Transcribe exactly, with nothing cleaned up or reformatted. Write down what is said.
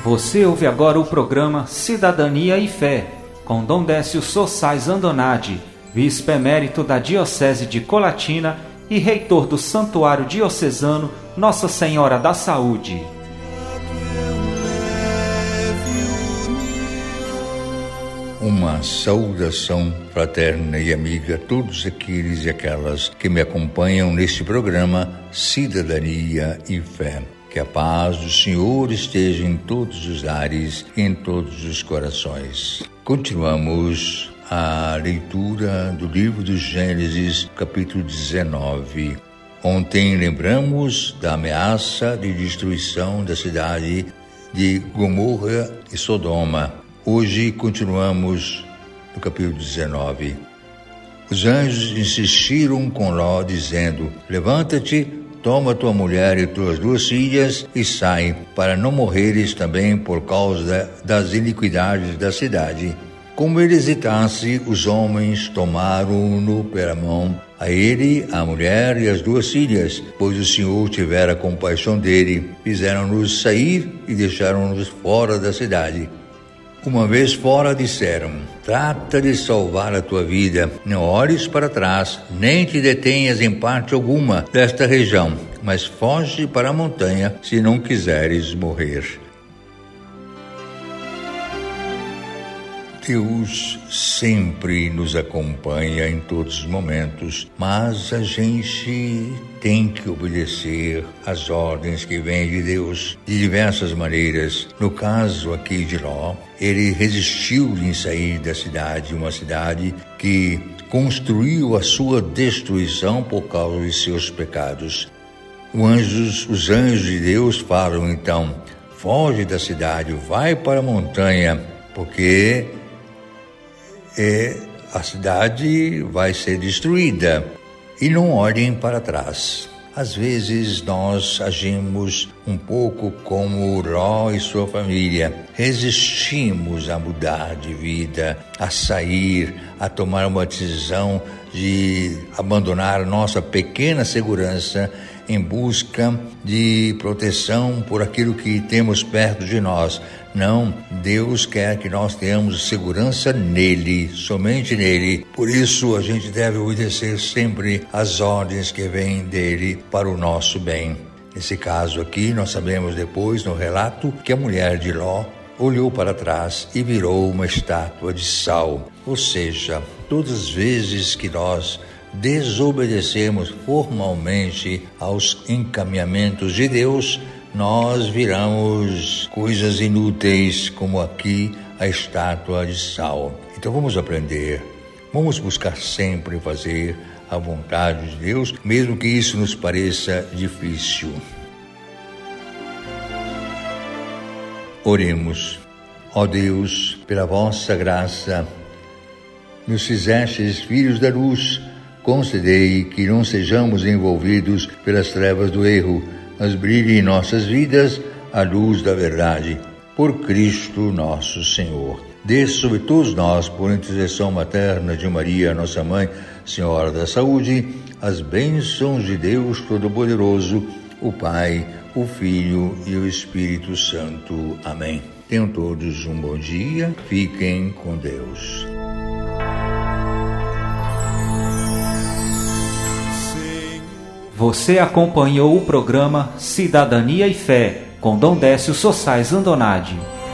Você ouve agora o programa Cidadania e Fé, com Dom Décio Sossais Andonade, bispo emérito da Diocese de Colatina e reitor do Santuário Diocesano Nossa Senhora da Saúde. Uma saudação fraterna e amiga a todos aqueles e aquelas que me acompanham neste programa Cidadania e Fé. Que a paz do Senhor esteja em todos os lares e em todos os corações. Continuamos a leitura do livro do Gênesis, capítulo dezenove. Ontem lembramos da ameaça de destruição da cidade de Gomorra e Sodoma. Hoje continuamos no capítulo dezenove. Os anjos insistiram com Ló, dizendo: levanta-te, toma tua mulher e tuas duas filhas e sai, para não morreres também por causa das iniquidades da cidade. Como ele hesitasse, os homens tomaram-no pela mão, a ele, a mulher e as duas filhas, pois o Senhor tivera compaixão dele. Fizeram-nos sair e deixaram-nos fora da cidade. Uma vez fora, disseram: trata de salvar a tua vida, não olhes para trás, nem te detenhas em parte alguma desta região, mas foge para a montanha, se não quiseres morrer. Deus sempre nos acompanha em todos os momentos, mas a gente tem que obedecer às ordens que vêm de Deus de diversas maneiras. No caso aqui de Ló, ele resistiu em sair da cidade, uma cidade que construiu a sua destruição por causa de seus pecados. Os anjos, os anjos de Deus falam então: foge da cidade, vai para a montanha, porque É, a cidade vai ser destruída, e não olhem para trás. Às vezes nós agimos um pouco como Ló e sua família. Resistimos a mudar de vida, a sair, a tomar uma decisão de abandonar nossa pequena segurança em busca de proteção por aquilo que temos perto de nós. Não, Deus quer que nós tenhamos segurança nele, somente nele. Por isso a gente deve obedecer sempre às ordens que vêm dele para o nosso bem. Nesse caso aqui, nós sabemos depois no relato que a mulher de Ló olhou para trás e virou uma estátua de sal. Ou seja, todas as vezes que nós desobedecemos formalmente aos encaminhamentos de Deus, nós viramos coisas inúteis, como aqui a estátua de sal. Então vamos aprender, vamos buscar sempre fazer a vontade de Deus, mesmo que isso nos pareça difícil. Oremos. Ó Deus, pela vossa graça, nos fizestes filhos da luz. Concedei que não sejamos envolvidos pelas trevas do erro, mas brilhe em nossas vidas a luz da verdade. Por Cristo nosso Senhor. Dê sobre todos nós, por intercessão materna de Maria, nossa Mãe, Senhora da Saúde, as bênçãos de Deus Todo-Poderoso, o Pai, o Filho e o Espírito Santo. Amém. Tenham todos um bom dia. Fiquem com Deus. Você acompanhou o programa Cidadania e Fé, com Dom Décio Sossais Andonade.